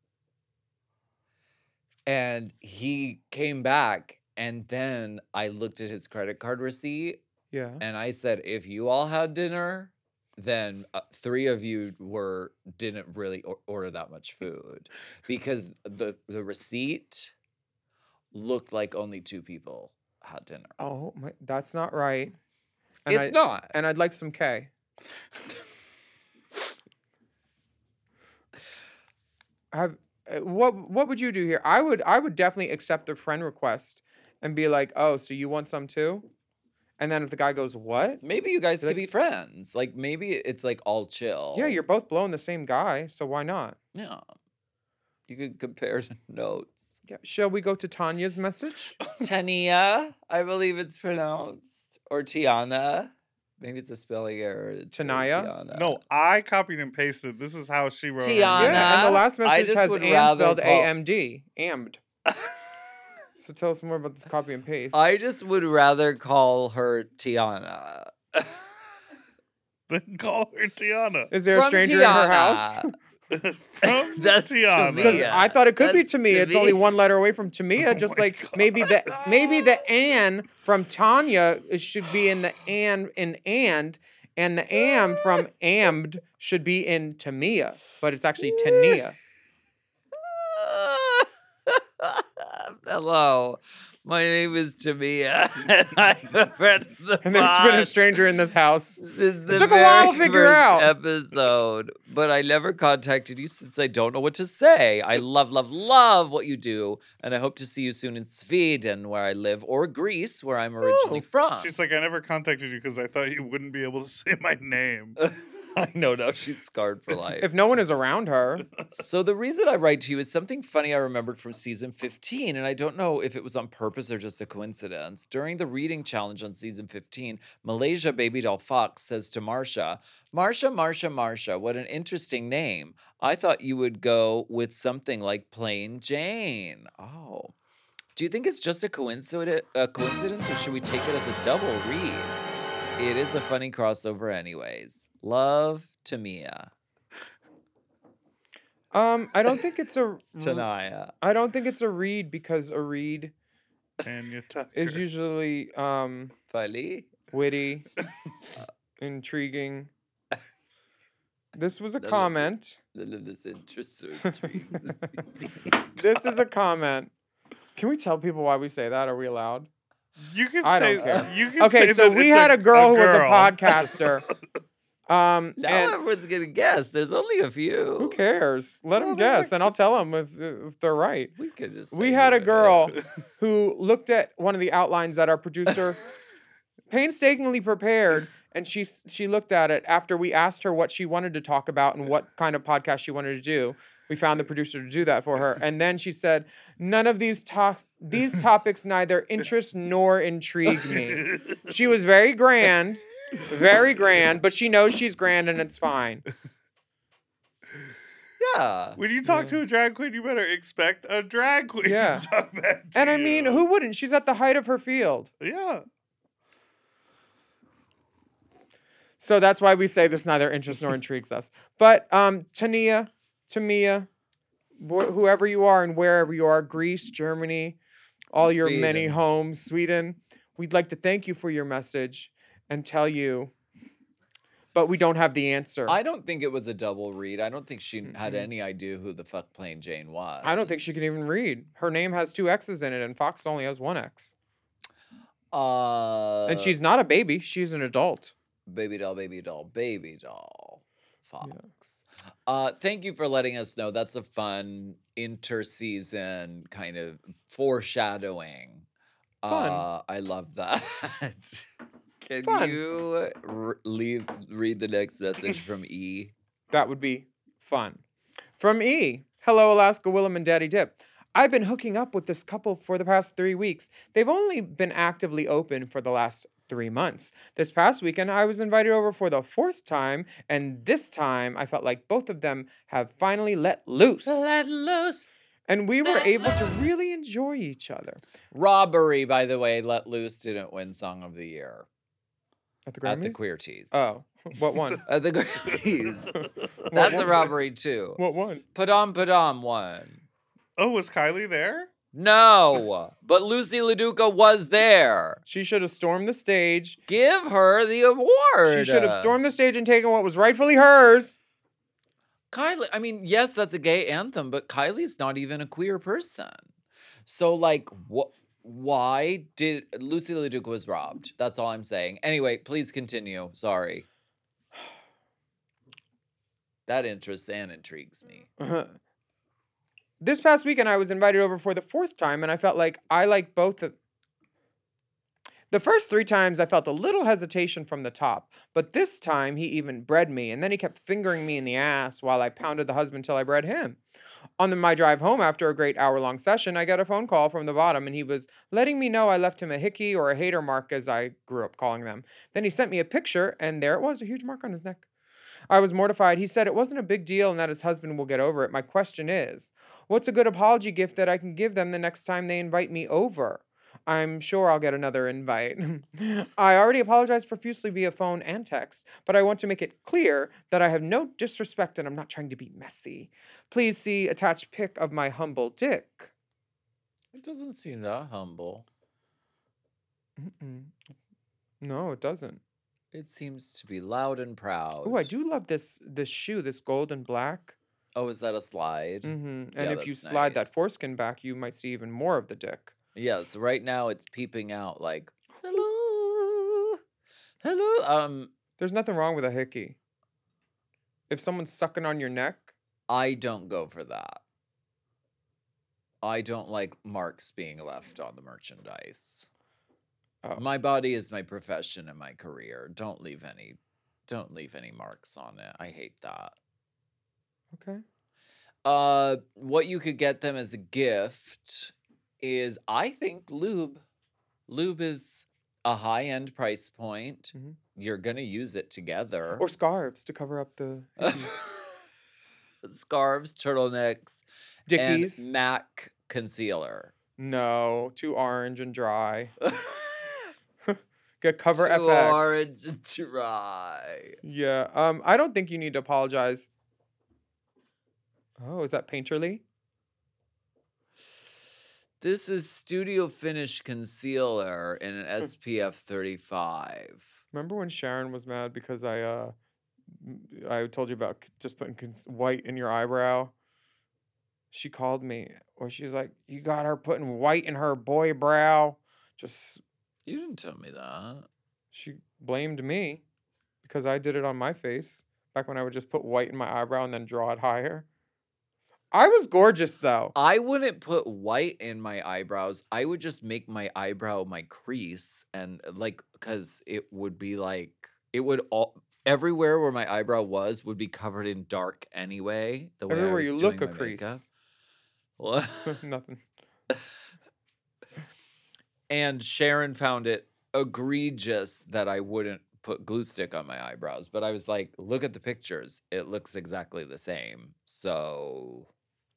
And he came back, and then I looked at his credit card receipt, Yeah. and I said, if you all had dinner, then uh, three of you were didn't really or- order that much food because the the receipt looked like only two people had dinner. Oh, my, that's not right. And It's I- not. And I'd like some K. Have uh, what what would you do here? I would I would definitely accept the friend request and be like, "Oh, so you want some too?" And then if the guy goes, "What?" Maybe you guys Like- could be friends. Like maybe it's like all chill. Yeah, you're both blowing the same guy, so why not? Yeah. You could compare the notes. Yeah. Shall we go to Tanya's message? Tania, I believe it's pronounced. Or Tiana. Maybe it's a spelling error. It's really Tanaya? Tiana. No, I copied and pasted. This is how she wrote it. Tiana. Yeah, and the last I message just has would and rather spelled call- A M D. Ammed. So tell us more about this copy and paste. I just would rather call her Tiana. Then call her Tiana. Is there a From stranger in her house? Tiana. From That's Tiana. to Because me. I thought it could be That's to me. It's only Tamia. one letter away from Tamia. Oh just my like maybe the maybe the Ann from Tanya is- should be in the Ann in and, and the Am from Ammed should be in Tamia, but it's actually Tania. Hello. My name is Tamia. and I'm a friend of the And there's been a pod stranger in this house. since the took a while to very figure first out. episode. But I never contacted you since I don't know what to say. I love, love, love what you do. And I hope to see you soon in Sweden, where I live, or Greece, where I'm originally from. She's like, I never contacted you because I thought you wouldn't be able to say my name. I know now she's scarred for life. If no one is around her, So the reason I write to you is something funny I remembered from season fifteen, and I don't know if it was on purpose or just a coincidence. During the reading challenge on season fifteen, Malaysia Baby Doll Fox says to Marsha, Marsha, Marsha, Marsha, what an interesting name. I thought you would go with something like Plain Jane. Oh. Do you think it's just a coincidence, a coincidence, or should we take it as a double read? It is a funny crossover anyways. Love, Tamia. um, I don't think it's a Tanaya. I don't think it's a read because a read Tanya Tucker. is usually um Fali. witty, intriguing. This was a Love it. comment. This interesting. This is a comment. Can we tell people why we say that? Are we allowed? You can I say don't care. you can Okay, say so that we it's had a girl, who was a girl. podcaster. Um, Now and everyone's gonna guess. There's only a few. who cares? Let them Well, there's guess, like and I'll tell them if if they're right. We could just. We say had who a it girl is. who looked at one of the outlines that our producer painstakingly prepared, and she s- she looked at it after we asked her what she wanted to talk about and what kind of podcast she wanted to do. We found the producer to do that for her, and then she said, "None of these talk these topics neither interest nor intrigue me." She was very grand, Very grand, but she knows she's grand and it's fine. Yeah. When you talk to a drag queen, you better expect a drag queen Yeah. to talk back to And I you. mean, who wouldn't? She's at the height of her field. Yeah. So that's why we say this neither interests nor intrigues us. But um, Tania, Tamia, wh- whoever you are and wherever you are, Greece, Germany, all your many Sweden. homes, Sweden, we'd like to thank you for your message and tell you, but we don't have the answer. I don't think it was a double read. I don't think she had Mhm. any idea who the fuck Plain Jane was. I don't think she can even read. Her name has two X's in it, and Fox only has one X. Uh, And she's not a baby; she's an adult. baby doll, baby doll, baby doll. Fox. Uh, thank you for letting us know. That's a fun interseason kind of foreshadowing. Fun. Uh, I love that. Can Fun. you r- leave, read the next message from E? That would be fun. From E. Hello, Alaska Willem and Daddy Dip. I've been hooking up with this couple for the past three weeks. They've only been actively open for the last three months. This past weekend, I was invited over for the fourth time, and this time I felt like both of them have finally let loose. Let loose. And we were able to really enjoy each other. Robbery, by the way, Let Loose didn't win Song of the Year At the Grammys? at the Queer Teas. Oh, what one? At the Grammys. That's a one? robbery too. What one? Padam Padam won. Oh, was Kylie there? No, but Lucy LaDuca was there. She should have stormed the stage. Give her the award. She should have stormed the stage and taken what was rightfully hers. Kylie, I mean, yes, that's a gay anthem, but Kylie's not even a queer person. So, like, what? Why did Lucy LaDuca was robbed? That's all I'm saying. Anyway, please continue. Sorry. That interests and intrigues me. This past weekend, I was invited over for the fourth time, and I felt like I like both of. The first three times, I felt a little hesitation from the top, but this time, he even bred me, and then he kept fingering me in the ass while I pounded the husband till I bred him. On the, my drive home after a great hour-long session, I got a phone call from the bottom, and he was letting me know I left him a hickey or a hater mark, as I grew up calling them. Then he sent me a picture, and there it was, a huge mark on his neck. I was mortified. He said it wasn't a big deal and that his husband will get over it. My question is, what's a good apology gift that I can give them the next time they invite me over? I'm sure I'll get another invite. I already apologized profusely via phone and text, but I want to make it clear that I have no disrespect and I'm not trying to be messy. Please see attached pic of my humble dick. It doesn't seem that humble. Mm-mm. No, it doesn't. It seems to be loud and proud. Oh, I do love this this shoe, this gold and black. Oh, is that a slide? Mm-hmm. And Yeah, if you that's slide that nice. foreskin back, you might see even more of the dick. Yes, right now it's peeping out like, hello, hello. Um, There's nothing wrong with a hickey. If someone's sucking on your neck, I don't go for that. I don't like marks being left on the merchandise. Oh. My body is my profession and my career. Don't leave any, don't leave any marks on it. I hate that. okay. Uh, what you could get them as a gift is, I think, lube. Lube is a high-end price point. Mhm. You're gonna use it together. Or scarves to cover up the hickey. Scarves, turtlenecks, dickies. and MAC concealer. No, too orange and dry. Get cover Too F X. orange and dry. Yeah. Um. I don't think you need to apologize. Oh, is that Painterly? This is Studio Finish Concealer in an S P F thirty-five. Remember when Sharon was mad because I uh, m- I told you about c- just putting cons- white in your eyebrow? She called me, or she's like, "You got her putting white in her boy brow." Just You didn't tell me that. she blamed me because I did it on my face back when I would just put white in my eyebrow and then draw it higher. I was gorgeous though. I wouldn't put white in my eyebrows. I would just make my eyebrow my crease and like, because it would be like, it would all, everywhere where my eyebrow was would be covered in dark anyway. The way I Everywhere was you doing look a my crease. makeup. What? Nothing. And Sharon found it egregious that I wouldn't put glue stick on my eyebrows, but I was like, look at the pictures. It looks exactly the same. So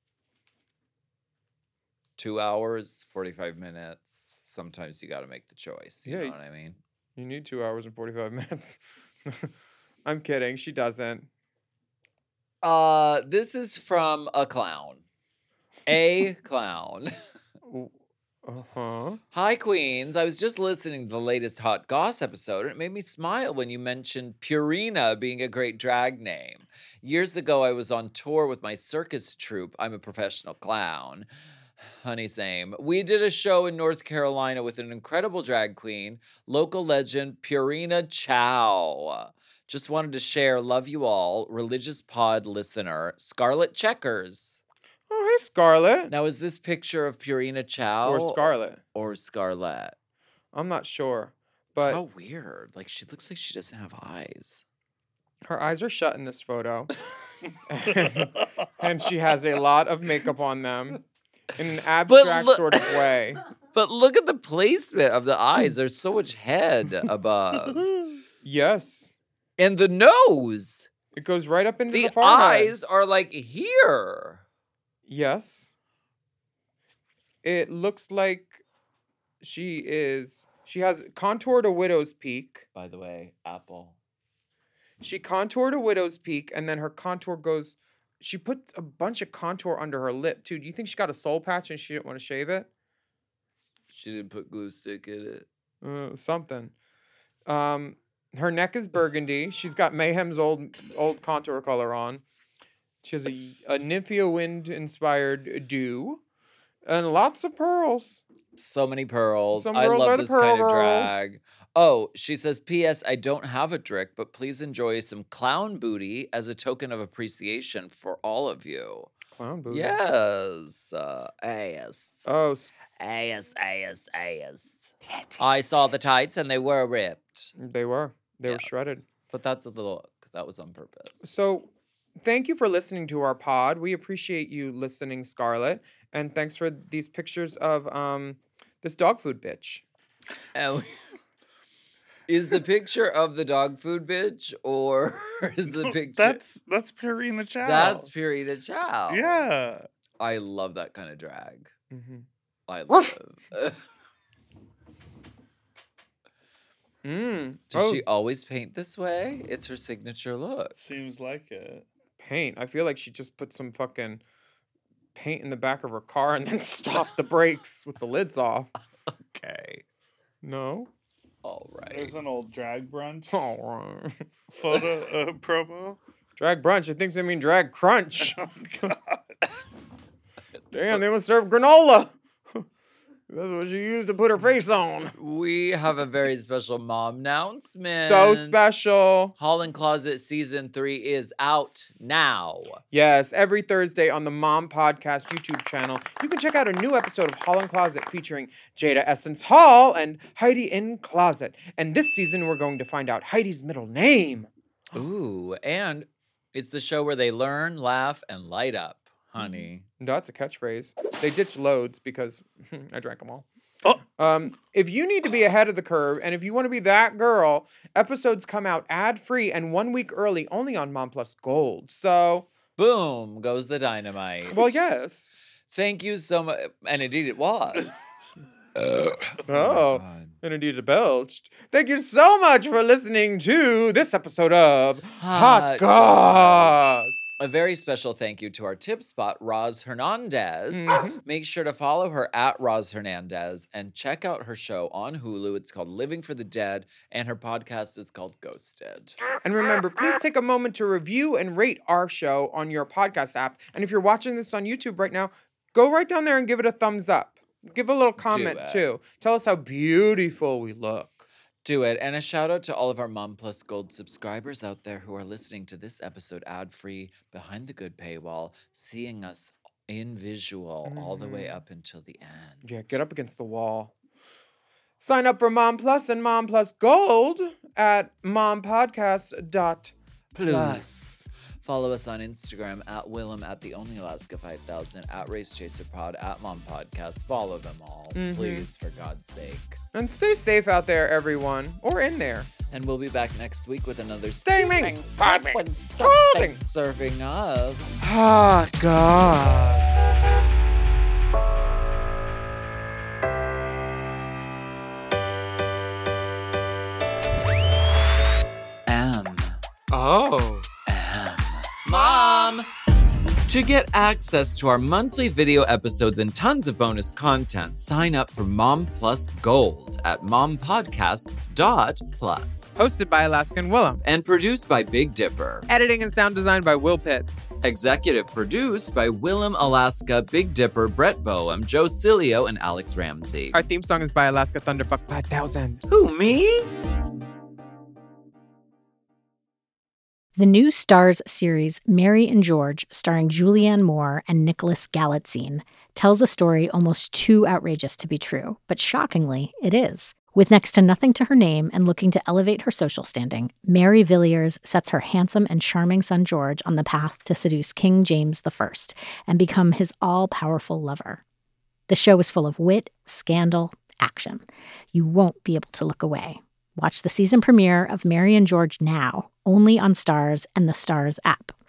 two hours, forty-five minutes. Sometimes you got to make the choice. You Yeah, know what I mean? You need two hours and forty-five minutes. I'm kidding. She doesn't. Uh, this is from a clown. A clown. Uh-huh. Hi, Queens. I was just listening to the latest Hot Goss episode, and it made me smile when you mentioned Purina being a great drag name. Years ago, I was on tour with my circus troupe. I'm a professional clown. Honey, same. We did a show in North Carolina with an incredible drag queen, local legend Purina Chow. Just wanted to share, love you all, religious pod listener, Scarlet Checkers. Oh, hey, Scarlet. Now, is this picture of Purina Chow? Or Scarlet. Or Scarlet? I'm not sure. But how weird. Like, she looks like she doesn't have eyes. Her eyes are shut in this photo. and, and she has a lot of makeup on them in an abstract look- sort of way. But look at the placement of the eyes. There's so much head above. Yes. And the nose. It goes right up into the, The forehead. eyes are like here. Yes. It looks like she is. She has contoured a widow's peak. By the way, Apple. She contoured a widow's peak, and then her contour goes. She put a bunch of contour under her lip too. Do you think she got a soul patch and she didn't want to shave it? She didn't put glue stick in it. Uh, something. Um, her neck is burgundy. She's got Mayhem's old old contour color on. She has a, a Nymphia Wind inspired dew, and lots of pearls. So many pearls. Some I girls are love the this pearl kind of girls. drag. Oh, she says, P S. I don't have a Drick, but please enjoy some clown booty as a token of appreciation for all of you. Clown booty. Yes. Uh, ass. Oh, s- Ass, ass, ass. I saw the tights and they were ripped. they were. They were Yes. shredded. But that's a little, that was on purpose. So, thank you for listening to our pod. We appreciate you listening, Scarlett, and thanks for these pictures of um this dog food bitch. And we- is the picture of the dog food bitch or is the picture? That's that's Purina Chow. That's Purina Chow. Yeah. I love that kind of drag. Mm-hmm. I Woof. love. Mm. Does Oh, she always paint this way? It's her signature look. Seems like it. paint. I feel like she just put some fucking paint in the back of her car and then stopped the brakes with the lids off. Okay. No. All right. There's an old drag brunch All right. photo uh, promo. Drag brunch. I think they mean drag crunch. Oh God. Damn, they must serve granola. That's what she used to put her face on. We have a very special mom announcement. So special. Hall and Closet season three is out now. Yes, every Thursday on the Mom Podcast YouTube channel, you can check out a new episode of Hall and Closet featuring Jada Essence Hall and Heidi in Closet. And this season, we're going to find out Heidi's middle name. Ooh, and it's the show where they learn, laugh, and light up, honey. No, that's a catchphrase. They ditch loads because I drank them all. Oh. Um, if you need to be ahead of the curve, and if you want to be that girl, episodes come out ad-free and one week early only on Mom Plus Gold. So, Boom goes the dynamite. well, yes. Thank you so much. And indeed it was. Oh, God. and indeed it belched. Thank you so much for listening to this episode of Hot, Hot Goss. A very special thank you to our tip spot, Roz Hernandez. Mhm. Make sure to follow her at Roz Hernandez and check out her show on Hulu. It's called Living for the Dead, and her podcast is called Ghosted. And remember, please take a moment to review and rate our show on your podcast app. And if you're watching this on YouTube right now, go right down there and give it a thumbs up. Give a little comment it. too. Tell us how beautiful we look. Do it. And a shout out to all of our Mom Plus Gold subscribers out there who are listening to this episode ad free behind the good paywall, seeing us in visual all the way Mhm. up until the end. Yeah, get up against the wall. Sign up for Mom Plus and Mom Plus Gold at mompodcast dot Plus. Follow us on Instagram at Willem at the Only Alaska five thousand, at Race Chaser Pod, at Mom Podcast. Follow them all, Mhm. please, for God's sake. And stay safe out there, everyone. Or in there. And we'll be back next week with another Steaming, steaming, piping, piping, holding. serving of. Oh, God. M. Oh. Mom! To get access to our monthly video episodes and tons of bonus content, sign up for Mom Plus Gold at mom podcasts dot plus. Hosted by Alaska and Willem. And produced by Big Dipper. Editing and sound design by Will Pitts. Executive produced by Willem, Alaska, Big Dipper, Brett Boehm, Joe Cilio, and Alex Ramsey. Our theme song is by Alaska Thunderfuck five thousand. Who, me? The new Starz series Mary and George, starring Julianne Moore and Nicholas Galitzine, tells a story almost too outrageous to be true, but shockingly, it is. With next to nothing to her name and looking to elevate her social standing, Mary Villiers sets her handsome and charming son George on the path to seduce King James the First and become his all-powerful lover. The show is full of wit, scandal, action. You won't be able to look away. Watch the season premiere of Mary and George now, only on Starz and the Starz app.